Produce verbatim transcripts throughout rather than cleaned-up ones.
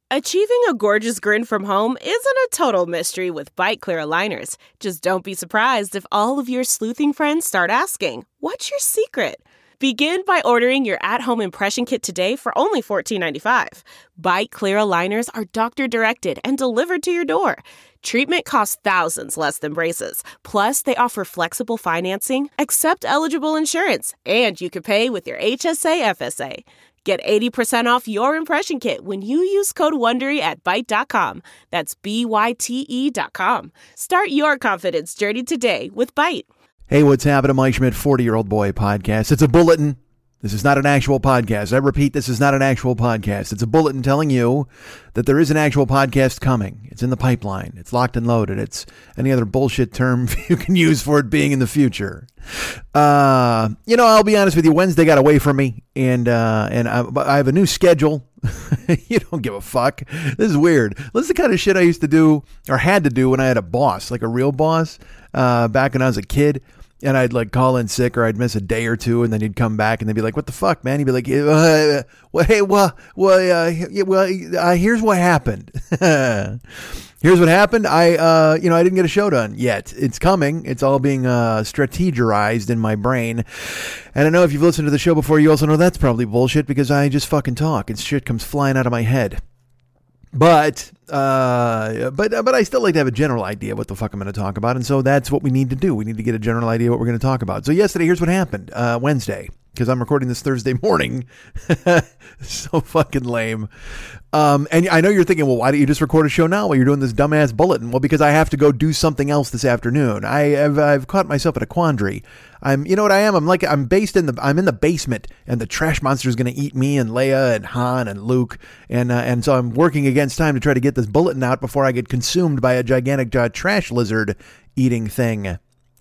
Achieving a gorgeous grin from home isn't a total mystery with Byte Clear aligners. Just don't be surprised if all of your sleuthing friends start asking, "What's your secret?" Begin by ordering your at-home impression kit today for only fourteen ninety-five. Byte Clear aligners are doctor-directed and delivered to your door. Treatment costs thousands less than braces. Plus, they offer flexible financing, accept eligible insurance, and you can pay with your H S A F S A. Get eighty percent off your impression kit when you use code WONDERY at byte dot com. That's B Y T E dot com. Start your confidence journey today with Byte. Hey, what's happening? Mike Schmidt, forty-Year-Old Boy Podcast. It's a bulletin. This is not an actual podcast. I repeat, this is not an actual podcast. It's a bulletin telling you that there is an actual podcast coming. It's in the pipeline. It's locked and loaded. It's any other bullshit term you can use for it being in the future. Uh, you know, I'll be honest with you. Wednesday got away from me, and uh, and I, I have a new schedule. You don't give a fuck. This is weird. This is the kind of shit I used to do or had to do when I had a boss, like a real boss, uh, back when I was a kid. And I'd like call in sick or I'd miss a day or two, and then he'd come back and they'd be like, "What the fuck, man?" He'd be like, uh, well, "Hey, well, well, uh, well, uh, here's what happened. Here's what happened. I, uh, you know, I didn't get a show done yet. It's coming. It's all being uh, strategized in my brain. And I know if you've listened to the show before, you also know that's probably bullshit because I just fucking talk and shit comes flying out of my head. But, uh, but, but I still like to have a general idea what the fuck I'm going to talk about. And so that's what we need to do. We need to get a general idea what we're going to talk about. So yesterday, here's what happened, uh, Wednesday, because I'm recording this Thursday morning. So fucking lame. Um, and I know you're thinking, well, why don't you just record a show now while you're doing this dumbass bulletin? Well, because I have to go do something else this afternoon. I have, I've caught myself at a quandary. I'm, you know what I am? I'm like, I'm based in the, I'm in the basement, and the trash monster is going to eat me and Leia and Han and Luke. And, uh, and so I'm working against time to try to get this bulletin out before I get consumed by a gigantic uh, trash lizard eating thing.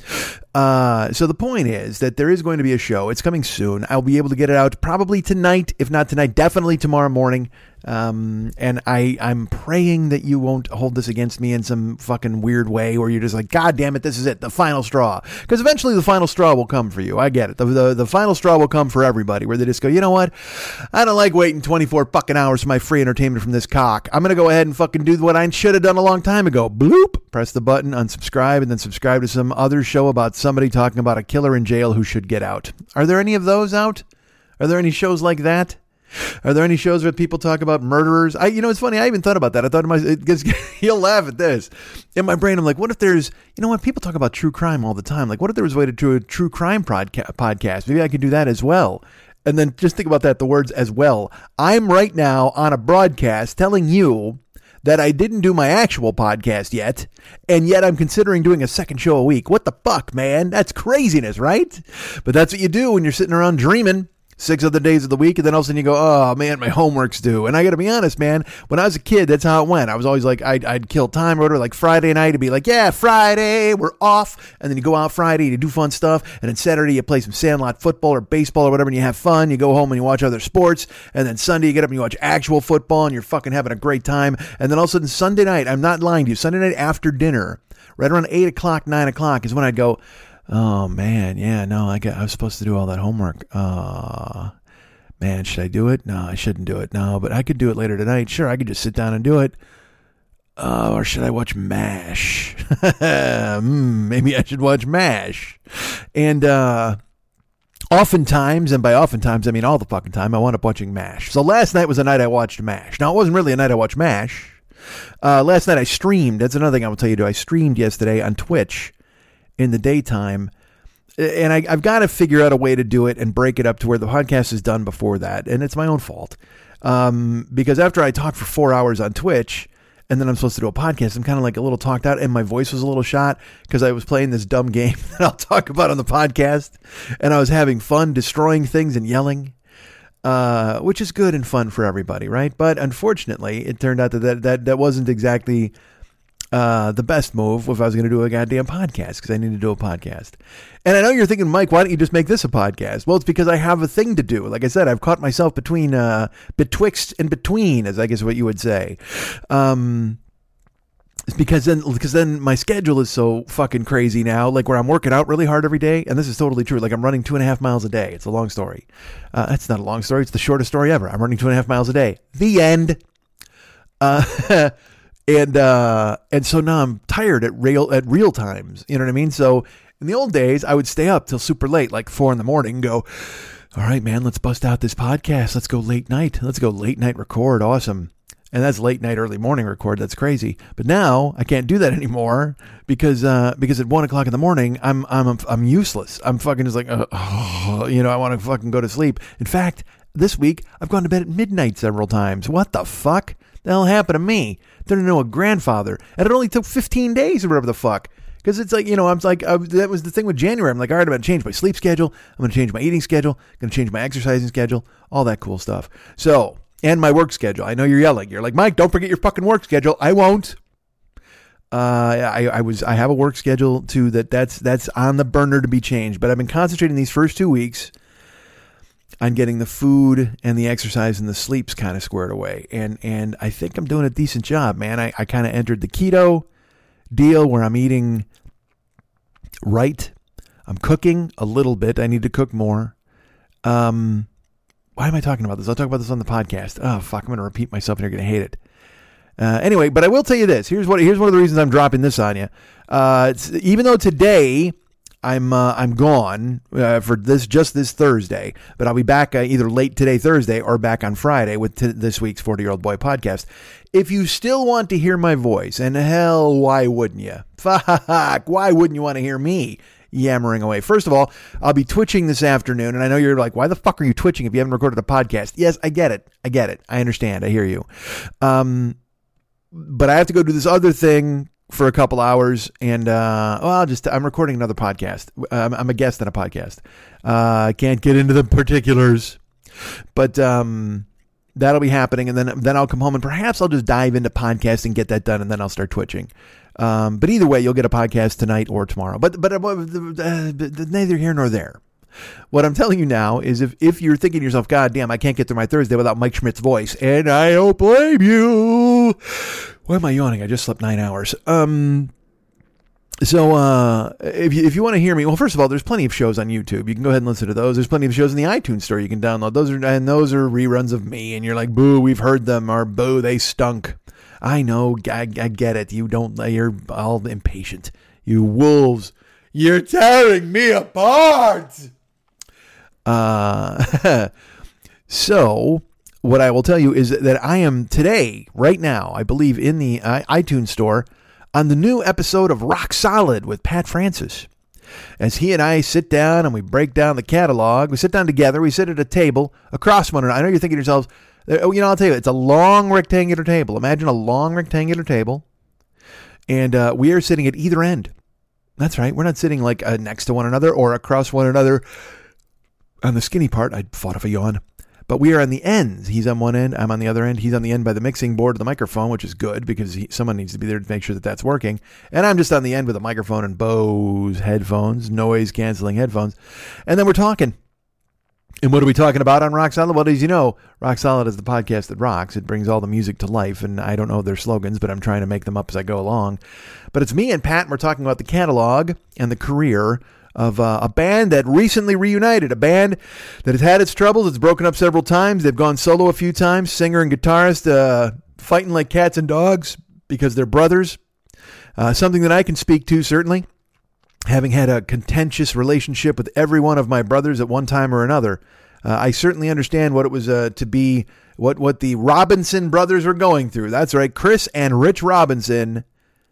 Uh, so the point is that there is going to be a show. It's coming soon. I'll be able to get it out probably tonight. If not tonight, definitely tomorrow morning. Um, and I, I'm praying that you won't hold this against me in some fucking weird way where you're just like, God damn it, this is it, the final straw. Because eventually the final straw will come for you. I get it. The, the the final straw will come for everybody where they just go, you know what? I don't like waiting twenty-four fucking hours for my free entertainment from this cock. I'm going to go ahead and fucking do what I should have done a long time ago. Bloop. Press the button, unsubscribe, and then subscribe to some other show about somebody talking about a killer in jail who should get out. Are there any of those out? Are there any shows like that? Are there any shows where people talk about murderers? I, you know, it's funny. I even thought about that. I thought to myself, it gets, you'll laugh at this. In my brain, I'm like, what if there's, you know what? People talk about true crime all the time. Like, what if there was a way to do a true crime podca- podcast? Maybe I could do that as well. And then just think about that, the words as well. I'm right now on a broadcast telling you that I didn't do my actual podcast yet, and yet I'm considering doing a second show a week. What the fuck, man? That's craziness, right? But that's what you do when you're sitting around dreaming six other days of the week, and then all of a sudden you go, oh man, my homework's due. And I gotta be honest, man, when I was a kid, that's how it went. I was always like, I'd, I'd kill time or whatever, like Friday night to be like, yeah, Friday, we're off. And then you go out Friday, you do fun stuff, and then Saturday you play some sandlot football or baseball or whatever, and you have fun. You go home and you watch other sports, and then Sunday you get up and you watch actual football, and you're fucking having a great time. And then all of a sudden Sunday night, I'm not lying to you, Sunday night after dinner, right around eight o'clock, nine o'clock is when I'd go, oh man, yeah, no, I, got, I was supposed to do all that homework. Uh... Man, should I do it? No, I shouldn't do it. No, but I could do it later tonight. Sure, I could just sit down and do it. Uh, or should I watch MASH? mm, maybe I should watch MASH. And uh, oftentimes, and by oftentimes, I mean all the fucking time, I wound up watching MASH. So last night was the night I watched MASH. Now, it wasn't really a night I watched MASH. Uh, last night I streamed. That's another thing I will tell you to do. I streamed yesterday on Twitch in the daytime. And I, I've got to figure out a way to do it and break it up to where the podcast is done before that. And it's my own fault. Um, because after I talk for four hours on Twitch and then I'm supposed to do a podcast, I'm kind of like a little talked out and my voice was a little shot because I was playing this dumb game that I'll talk about on the podcast. And I was having fun destroying things and yelling, uh, which is good and fun for everybody, right? But unfortunately, it turned out that that, that, that wasn't exactly Uh, the best move if I was going to do a goddamn podcast, because I need to do a podcast. And I know you're thinking, Mike, why don't you just make this a podcast? Well, it's because I have a thing to do. Like I said, I've caught myself between, uh, betwixt and between, as I guess what you would say. Um, it's because then, because then my schedule is so fucking crazy now, like where I'm working out really hard every day. And this is totally true. Like I'm running two and a half miles a day. It's a long story. Uh, it's not a long story. It's the shortest story ever. I'm running two and a half miles a day. The end. Uh, and uh, and so now I'm tired at real at real times. You know what I mean? So in the old days, I would stay up till super late, like four in the morning, and go, all right, man, let's bust out this podcast. Let's go late night. Let's go late night record. Awesome. And that's late night, early morning record. That's crazy. But now I can't do that anymore because uh, because at one o'clock in the morning, I'm I'm I'm useless. I'm fucking just like, uh, oh, you know, I want to fucking go to sleep. In fact, this week I've gone to bed at midnight several times. What the fuck? The hell happened to me? Turned into a grandfather, and it only took fifteen days or whatever the fuck. Because it's like, you know, I'm like, I, that was the thing with January. I'm like, all right, I'm going to change my sleep schedule. I'm going to change my eating schedule. I'm going to change my exercising schedule. All that cool stuff. So. And my work schedule. I know you're yelling. You're like, Mike, don't forget your fucking work schedule. I won't. Uh, I, I was. I have a work schedule too. That that's that's on the burner to be changed. But I've been concentrating these first two weeks on getting the food and the exercise and the sleeps kind of squared away. And and I think I'm doing a decent job, man. I, I kind of entered the keto deal where I'm eating right. I'm cooking a little bit. I need to cook more. Um. Why am I talking about this? I'll talk about this on the podcast. Oh, fuck. I'm going to repeat myself and you're going to hate it. Uh, anyway, but I will tell you this. Here's what. Here's one of the reasons I'm dropping this on you. Uh, it's, even though today I'm uh, I'm gone uh, for this just this Thursday, but I'll be back uh, either late today, Thursday, or back on Friday with t- this week's forty-Year-Old Boy podcast. If you still want to hear my voice, and hell, why wouldn't you? Fuck, why wouldn't you want to hear me yammering away? First of all, I'll be twitching this afternoon, and I know you're like, why the fuck are you twitching if you haven't recorded a podcast? Yes, I get it. I get it. I understand. I hear you. Um, but I have to go do this other thing for a couple hours, and uh, well, I'll just, I'm recording another podcast. I'm, I'm a guest on a podcast. Uh, I can't get into the particulars, but um, that'll be happening, and then then I'll come home, and perhaps I'll just dive into podcasting, get that done, and then I'll start twitching. Um, but either way, you'll get a podcast tonight or tomorrow. But but uh, uh, neither here nor there. What I'm telling you now is if, if you're thinking to yourself, God damn, I can't get through my Thursday without Mike Schmidt's voice, and I don't blame you. Why am I yawning? I just slept nine hours. Um. So uh, if you, if you want to hear me, well, first of all, there's plenty of shows on YouTube. You can go ahead and listen to those. There's plenty of shows in the iTunes store you can download. Those are and those are reruns of me, and you're like, boo, we've heard them, or boo, they stunk. I know, I, I get it. You don't, you're all impatient. You wolves, you're tearing me apart. Uh, so what I will tell you is that I am today, right now, I believe in the uh, iTunes store on the new episode of Rock Solid with Pat Francis. As he and I sit down and we break down the catalog, we sit down together, we sit at a table across one another. I know you're thinking to yourselves, you know, I'll tell you, it's a long rectangular table. Imagine a long rectangular table, and uh, we are sitting at either end. That's right. We're not sitting like uh, next to one another or across one another on the skinny part. I fought off a yawn. But we are on the ends. He's on one end. I'm on the other end. He's on the end by the mixing board of the microphone, which is good because he, someone needs to be there to make sure that that's working. And I'm just on the end with a microphone and Bose headphones, noise-canceling headphones. And then we're talking. And what are we talking about on Rock Solid? Well, as you know, Rock Solid is the podcast that rocks. It brings all the music to life, and I don't know their slogans, but I'm trying to make them up as I go along. But it's me and Pat, and we're talking about the catalog and the career of uh, a band that recently reunited, a band that has had its troubles. It's broken up several times. They've gone solo a few times, singer and guitarist uh, fighting like cats and dogs because they're brothers. Uh, something that I can speak to, certainly. Having had a contentious relationship with every one of my brothers at one time or another, uh, I certainly understand what it was uh, to be, what, what the Robinson brothers were going through. That's right, Chris and Rich Robinson,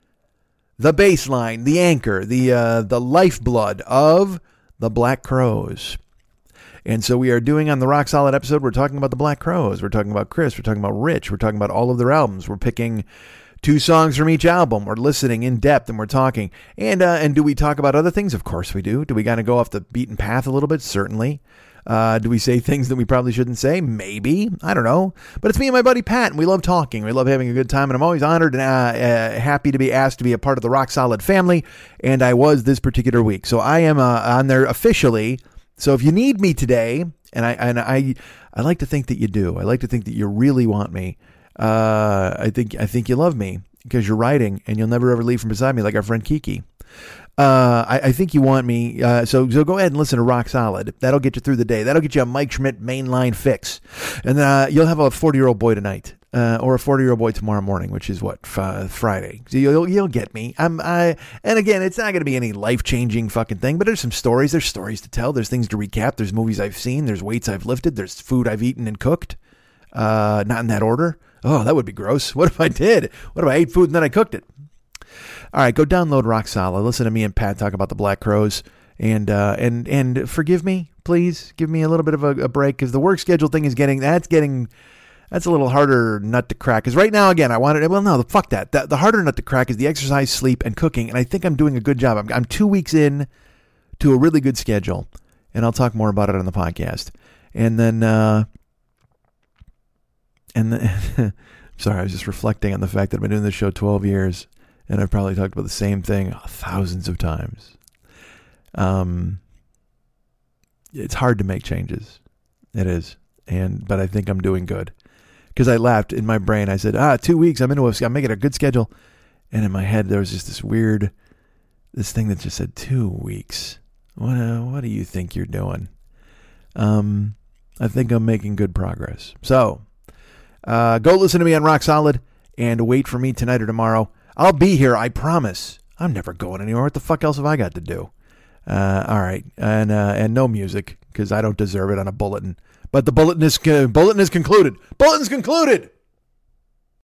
the baseline, the anchor, the uh, the lifeblood of the Black Crowes. And so we are doing on the Rock Solid episode, we're talking about the Black Crowes. We're talking about Chris. We're talking about Rich. We're talking about all of their albums. We're picking two songs from each album. We're listening in depth and we're talking. And uh, and do we talk about other things? Of course we do. Do we kind of go off the beaten path a little bit? Certainly. Uh, do we say things that we probably shouldn't say? Maybe. I don't know. But it's me and my buddy Pat, and we love talking. We love having a good time, and I'm always honored and uh, uh, happy to be asked to be a part of the Rock Solid family, and I was this particular week. So I am uh, on there officially. So if you need me today, and I and I, I like to think that you do. I like to think that you really want me. Uh, I think I think you love me because you're writing, and you'll never ever leave from beside me like our friend Kiki. Uh, I, I think you want me. Uh, so so go ahead and listen to Rock Solid. That'll get you through the day. That'll get you a Mike Schmidt mainline fix, and uh, you'll have a forty-year-old boy tonight. Uh, or a forty-year-old boy tomorrow morning, which is what, f- Friday. So you'll you'll get me. I'm I and again, it's not going to be any life-changing fucking thing, but there's some stories. There's stories to tell. There's things to recap. There's movies I've seen. There's weights I've lifted. There's food I've eaten and cooked. Uh, not in that order. Oh, that would be gross. What if I did? What if I ate food and then I cooked it? All right, go download Rock Solid. Listen to me and Pat talk about the Black Crowes, and uh, and and forgive me, please. Give me a little bit of a, a break because the work schedule thing is getting that's getting. That's a little harder nut to crack. Because right now, again, I wanted... Well, no, fuck that. the, the harder nut to crack is the exercise, sleep, and cooking. And I think I'm doing a good job. I'm, I'm two weeks in to a really good schedule. And I'll talk more about it on the podcast. And then... Uh, and then... sorry, I was just reflecting on the fact that I've been doing this show twelve years. And I've probably talked about the same thing thousands of times. Um, It's hard to make changes. It is. And But I think I'm doing good. Because I laughed in my brain. I said, ah, two weeks. I'm into a, I'm making a good schedule. And in my head, there was just this weird, this thing that just said, two weeks. What uh, what do you think you're doing? Um, I think I'm making good progress. So, uh, go listen to me on Rock Solid and wait for me tonight or tomorrow. I'll be here, I promise. I'm never going anywhere. What the fuck else have I got to do? Uh, all right. And, uh, and no music, because I don't deserve it on a bulletin. But the bulletin is, uh, bulletin is concluded. Bulletin's concluded.